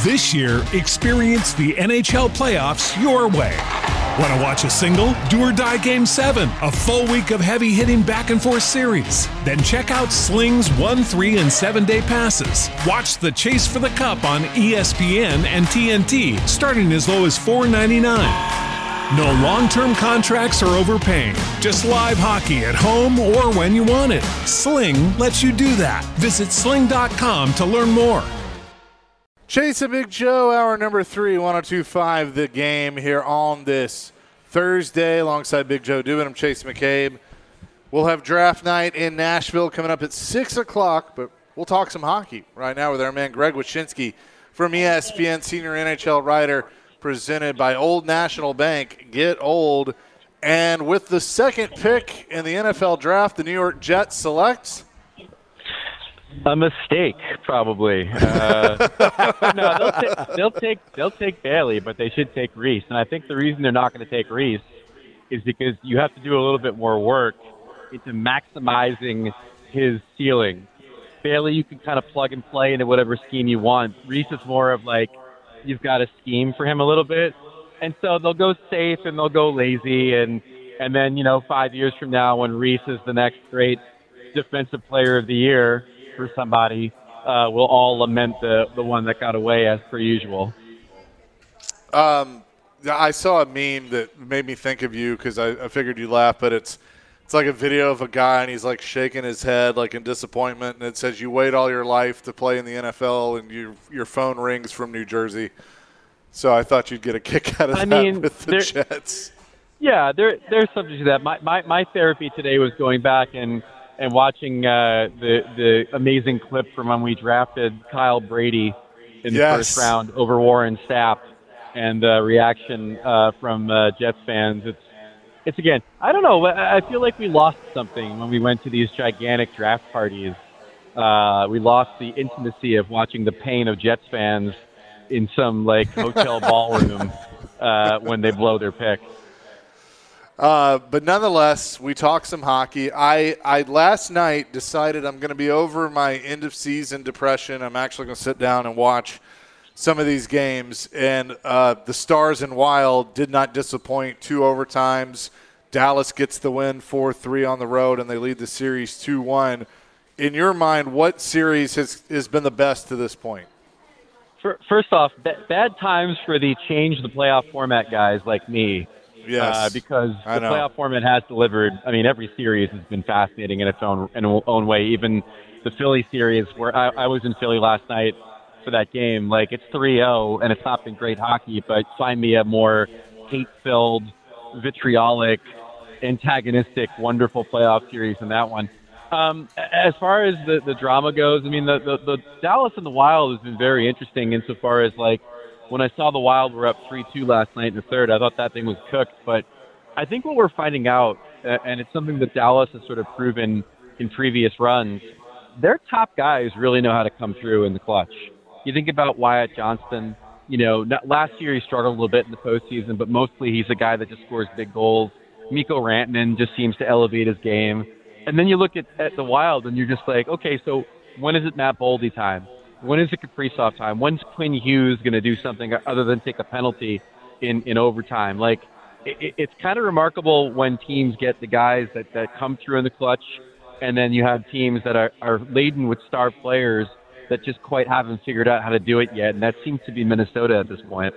This year, experience the NHL playoffs your way. Want to watch a single? Do or Die Game 7, a full week of heavy-hitting back-and-forth series. Then check out Sling's 1, 3, and 7-day passes. Watch the Chase for the Cup on ESPN and TNT, starting as low as $4.99. No long-term contracts or overpaying. Just live hockey at home or when you want it. Sling lets you do that. Visit sling.com to learn more. Chase and Big Joe, hour number 3, 102.5 The Game here on this Thursday alongside Big Joe Dubin. I'm Chase McCabe. We'll have draft night in Nashville coming up at 6 o'clock, but we'll talk some hockey right now with our man Greg Wyshynski from ESPN, senior NHL writer, presented by Old National Bank. Get old. And with the second pick in the NFL draft, the New York Jets select a mistake, probably. No, they'll take Bailey, but they should take Reese. And I think the reason they're not going to take Reese is because you have to do a little bit more work into maximizing his ceiling. Bailey, you can kind of plug and play into whatever scheme you want. Reese is more of like you've got a scheme for him a little bit, and so they'll go safe and they'll go lazy, and then 5 years from now when Reese is the next great defensive player of the year for somebody, we'll all lament the one that got away as per usual. I saw a meme that made me think of you because I figured you'd laugh, but it's like a video of a guy and he's like shaking his head like in disappointment, and it says you wait all your life to play in the NFL and your phone rings from New Jersey. So I thought you'd get a kick out of that with the Jets. Yeah, there's something to that. My therapy today was going back and watching the amazing clip from when we drafted Kyle Brady in the first round over Warren Sapp, and the reaction from Jets fans. It's again, I don't know. I feel like we lost something when we went to these gigantic draft parties. We lost the intimacy of watching the pain of Jets fans in some hotel ballroom when they blow their pick. But nonetheless, we talked some hockey. I last night decided I'm going to be over my end-of-season depression. I'm actually going to sit down and watch some of these games. And the Stars and Wild did not disappoint. 2 overtimes. Dallas gets the win 4-3 on the road, and they lead the series 2-1. In your mind, what series has been the best to this point? First off, bad times for the change the playoff format guys like me. Yes, because the playoff format has delivered. I mean, every series has been fascinating in its own way. Even the Philly series, where I was in Philly last night for that game, it's 3-0, and it's not been great hockey, but find me a more hate-filled, vitriolic, antagonistic, wonderful playoff series than that one. As far as the drama goes, I mean, the Dallas and the Wild has been very interesting insofar as, when I saw the Wild were up 3-2 last night in the third, I thought that thing was cooked. But I think what we're finding out, and it's something that Dallas has sort of proven in previous runs, their top guys really know how to come through in the clutch. You think about Wyatt Johnston. Last year he struggled a little bit in the postseason, but mostly he's a guy that just scores big goals. Mikko Rantanen just seems to elevate his game. And then you look at the Wild, and you're just like, okay, so when is it Matt Boldy time? When is it Kaprizov time? When's Quinn Hughes going to do something other than take a penalty in overtime? It's kind of remarkable when teams get the guys that come through in the clutch, and then you have teams that are laden with star players that just quite haven't figured out how to do it yet, and that seems to be Minnesota at this point.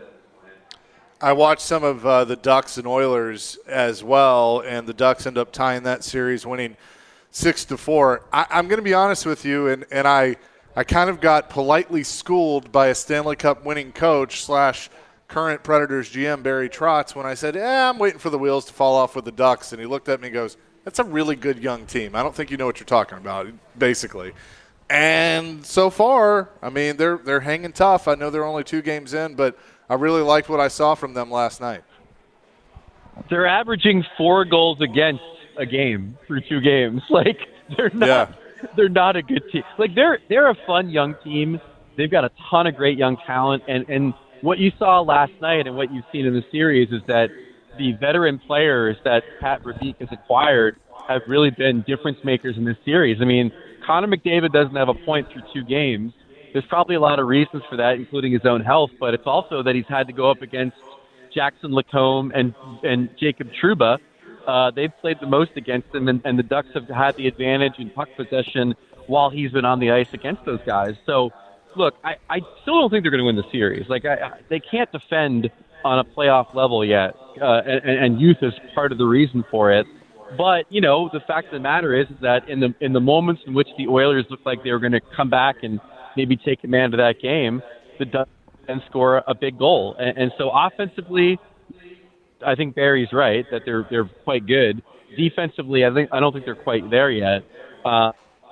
I watched some of the Ducks and Oilers as well, and the Ducks end up tying that series, winning 6-4. I'm going to be honest with you, and I kind of got politely schooled by a Stanley Cup winning coach / current Predators GM Barry Trotz when I said, I'm waiting for the wheels to fall off with the Ducks. And he looked at me and goes, that's a really good young team. I don't think you know what you're talking about, basically. And so far, I mean, they're hanging tough. I know they're only 2 games in, but I really liked what I saw from them last night. They're averaging 4 goals against a game through 2 games. They're not. Yeah. They're not a good team. They're a fun young team. They've got a ton of great young talent. And what you saw last night and what you've seen in the series is that the veteran players that Pat Verbeek has acquired have really been difference makers in this series. I mean, Connor McDavid doesn't have a point through 2 games. there's probably a lot of reasons for that, including his own health, but it's also that he's had to go up against Jackson Lacombe and Jacob Trouba. They've played the most against him, and the Ducks have had the advantage in puck possession while he's been on the ice against those guys. So, look, I still don't think they're going to win the series. They can't defend on a playoff level yet, and youth is part of the reason for it. But, the fact of the matter is that in the moments in which the Oilers looked like they were going to come back and maybe take command of that game, the Ducks then score a big goal. And so offensively, I think Barry's right that they're quite good. Defensively, I don't think they're quite there yet. But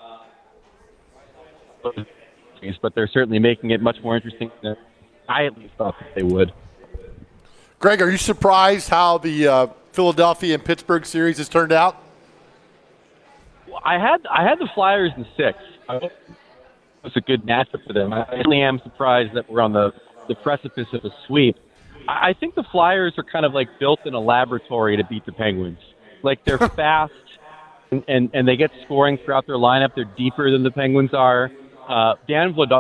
they're certainly making it much more interesting than I at least thought that they would. Greg, are you surprised how the Philadelphia and Pittsburgh series has turned out? Well, I had the Flyers in 6. It was a good matchup for them. I really am surprised that we're on the precipice of a sweep. I think the Flyers are kind of like built in a laboratory to beat the Penguins. Like, they're fast and they get scoring throughout their lineup. They're deeper than the Penguins are. Dan Vladar,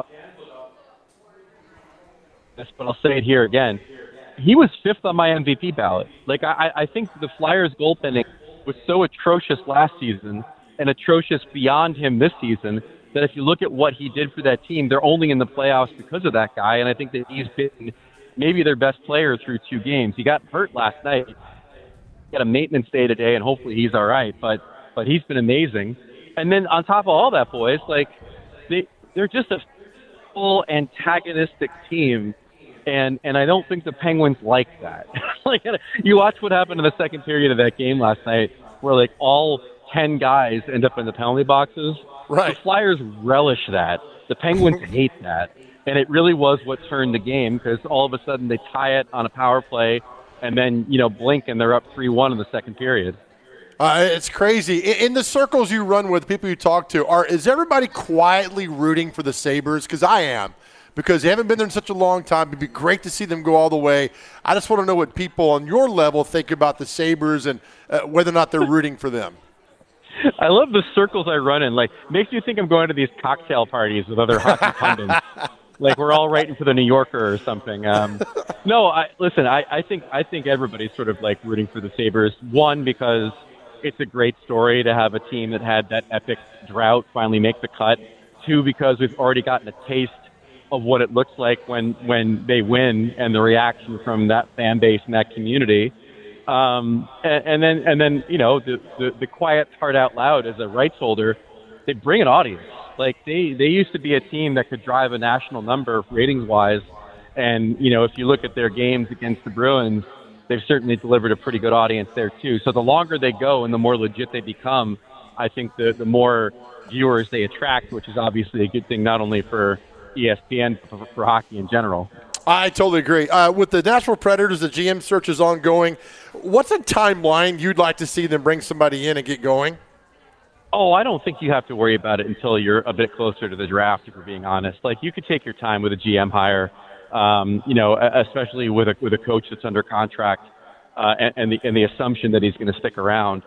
but I'll say it here again. He was 5th on my MVP ballot. Like, I think the Flyers goaltending was so atrocious last season and atrocious beyond him this season that if you look at what he did for that team, they're only in the playoffs because of that guy. And I think that he's been maybe their best player through 2 games. He got hurt last night. He got a maintenance day today, and hopefully he's all right. But he's been amazing. And then on top of all that, boys, like, they're just a full antagonistic team. And I don't think the Penguins like that. Like, you watch what happened in the second period of that game last night, where like all 10 guys end up in the penalty boxes. Right. The Flyers relish that. The Penguins hate that. And it really was what turned the game, because all of a sudden they tie it on a power play, and then blink and they're up 3-1 in the second period. It's crazy. In the circles you run with, people you talk to, is everybody quietly rooting for the Sabres? Because I am. Because they haven't been there in such a long time. It'd be great to see them go all the way. I just want to know what people on your level think about the Sabres and whether or not they're rooting for them. I love the circles I run in. Like, makes you think I'm going to these cocktail parties with other hockey pundits. Like, we're all writing for the New Yorker or something. No, I think everybody's sort of like rooting for the Sabres. One, because it's a great story to have a team that had that epic drought finally make the cut. 2, because we've already gotten a taste of what it looks like when they win and the reaction from that fan base and that community. And then the quiet part out loud as a rights holder, they bring an audience. Like, they used to be a team that could drive a national number ratings wise. And, if you look at their games against the Bruins, they've certainly delivered a pretty good audience there too. So the longer they go and the more legit they become, I think the more viewers they attract, which is obviously a good thing, not only for ESPN, for hockey in general. I totally agree. With the Nashville Predators, the GM search is ongoing. What's a timeline you'd like to see them bring somebody in and get going? Oh, I don't think you have to worry about it until you're a bit closer to the draft, if we're being honest. Like, you could take your time with a GM hire, especially with a coach that's under contract and the assumption that he's going to stick around.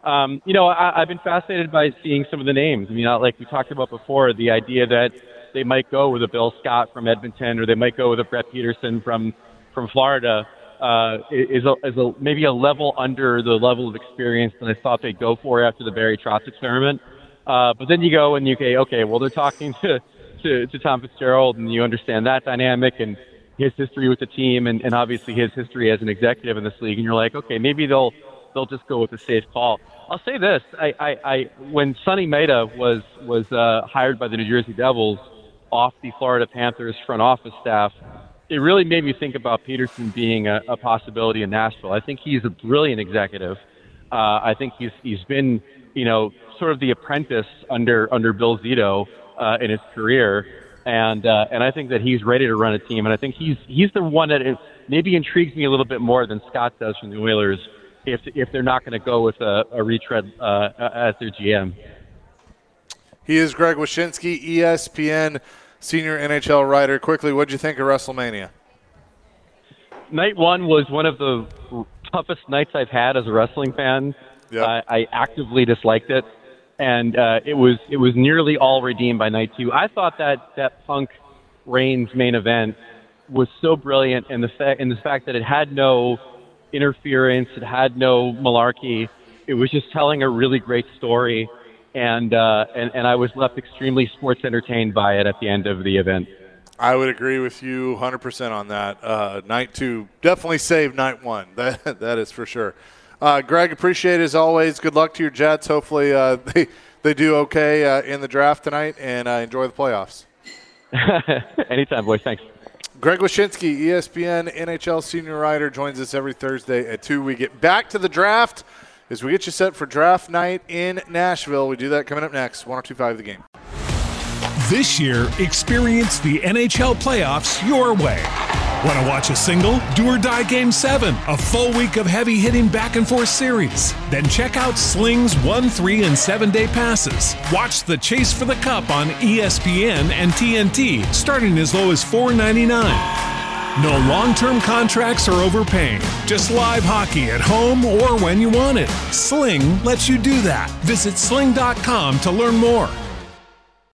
I've been fascinated by seeing some of the names. I mean, like we talked about before, the idea that they might go with a Bill Scott from Edmonton, or they might go with a Brett Peterson from Florida, is maybe a level under the level of experience than I thought they'd go for after the Barry Trotz experiment. But then you go and you say, okay, well, they're talking to Tom Fitzgerald, and you understand that dynamic and his history with the team, and obviously his history as an executive in this league, and you're like, okay, maybe they'll just go with a safe call. I'll say this: when Sonny Maeda was hired by the New Jersey Devils off the Florida Panthers front office staff, it really made me think about Peterson being a possibility in Nashville. I think he's a brilliant executive. I think he's been, sort of the apprentice under Bill Zito in his career, and I think that he's ready to run a team. And I think he's the one that maybe intrigues me a little bit more than Scott does from the Oilers, if they're not going to go with a retread as their GM. He is Greg Wyshynski, ESPN senior NHL writer. Quickly, what did you think of WrestleMania? Night 1 was one of the toughest nights I've had as a wrestling fan. Yep. I actively disliked it, and it was nearly all redeemed by night 2. I thought that Punk Reigns main event was so brilliant, and the fact that it had no interference, it had no malarkey. It was just telling a really great story, and I was left extremely sports entertained by it at the end of the event. I would agree with you 100% on that. Night 2 definitely saved night 1. That is for sure. Greg, appreciate it as always. Good luck to your Jets. Hopefully they do okay in the draft tonight, and enjoy the playoffs. Anytime, boys. Thanks. Greg Wyshynski, ESPN NHL senior writer, joins us every Thursday at 2. We get back to the draft as we get you set for draft night in Nashville. We do that coming up next. 102.5 The Game. This year, experience the NHL playoffs your way. Want to watch a single, do or die Game 7, a full week of heavy-hitting back-and-forth series? Then check out Sling's 1, 3, and 7-day passes. Watch the chase for the cup on ESPN and TNT, starting as low as $4.99. No long-term contracts or overpaying. Just live hockey at home or when you want it. Sling lets you do that. Visit sling.com to learn more.